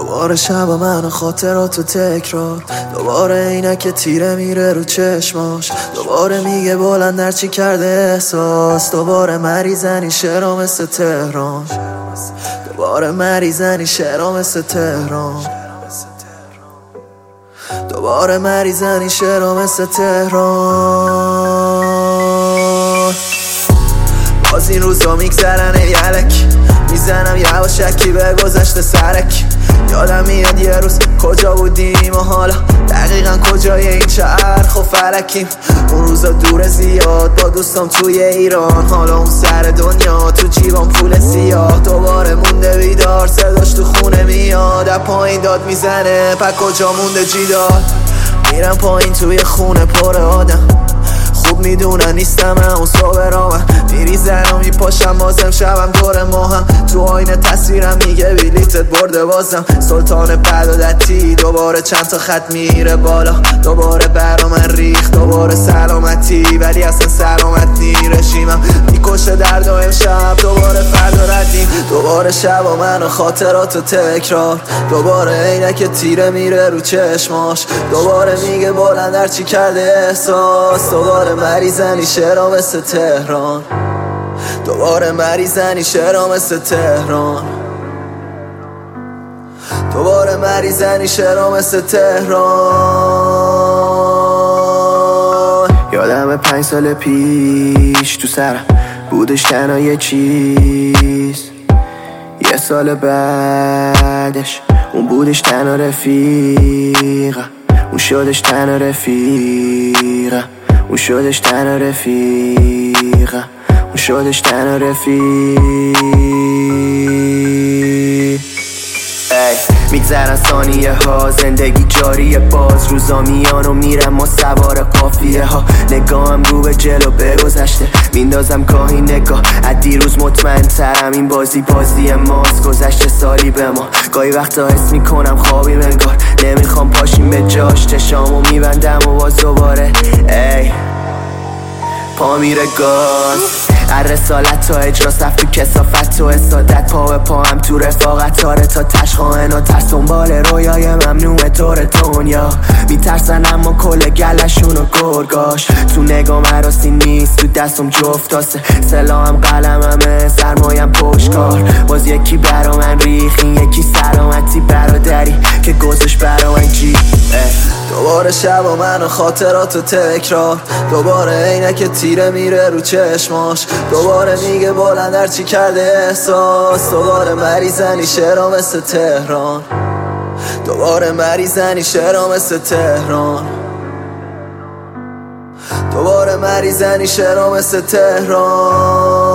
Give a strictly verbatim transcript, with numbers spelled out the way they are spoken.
دوباره شب و من و خاطرات و تکرار، دوباره اینک که تیره میره رو چشماش، دوباره میگه بلند هرچی کرده احساس، دوباره مریضنی شعرها مثل تهران، دوباره مریضنی شعرها مثل تهران، دوباره مریضنی شعرها مثل تهران. باز این روزا میگذرن یلک، میزنم یواشکی به گذشته سرک. یادم میاد یه روز کجا بودیم و حالا دقیقا کجای این چرخ و فلکیم. اون روزا دور زیاد با دوستام توی ایران، حالا اون سر دنیا تو جیبم پول سیاه. دوباره مونده بیدار صداش تو خونه میاد، از پایین داد میزنه پا کجا مونده جیدار. میرم پایین توی خونه پر آدم، خوب میدونن نیستم اون صبح رامم. میریزن و میپاشم بازم شبم دور ماهم، تو آینه تصویرم میگه بلیتت برده بازم. سلطان بدادتی دوباره چند تا خط میره بالا، دوباره برا من ریخت دوباره سلامتی، ولی اصلا سلامت نی. رژیمم میکشه درد و امشب دوباره فردا ردیم. دوباره شب و من و خاطرات و تکرار، دوباره اینه که تیره میره رو چشماش، دوباره میگه بلند هرچی کرده احساس، دوباره مریضنی شعرها مثل تهران، دوباره مریضنی شعرها مثل تهران، دوباره مریضنی شعرها مثل تهران. یادم پنج سال پیش تو سرم بودش تنها یه چیز، یه سال بعدش اون بودش تنها رفیقم، اون شدش تنها رفیقم، اون شدش تنها رفیقم، اون شدش تنها رفیق. میگذرن ثانیه ها، زندگی جاریه، باز روزا میان و میرم ما سوار قافیه ها. نگاهم رو به جلو به گذشته میندازم گاهی نگاه، از دیروز مطمئن ترم این بازی بازی ماست. گذشته سالی به ما، گاهی وقتا حس میکنم خوابی انگار، نمیخوام پاشیم به جاش. چشامو میبندم و باز دوباره ای پا میره گاز. هر رسالت تا اجرا صف تو کسافت و اسادت، پا به پا هم تو رفاقت تاره تا تشخواهن و ترس دنبال رویای ممنوع طور دنیا. میترسن اما کل گلشون و گرگاش، تو نگام عراسی نیست تو دستم جفت تاسه، سلاحم قلممه سرمایم پشتکار. باز یکی برا من ریخین، یکی سلامتی برادری که گذش برا من جی. دوباره شب و من و خاطرات و تکرار، دوباره اینه که تیره میره رو چشماش، دوباره میگه بلند هرچی کرده احساس، دوباره مریضنی شعرها مثل تهران، دوباره مریضنی شعرها مثل تهران، دوباره مریضنی شعرها مثل تهران.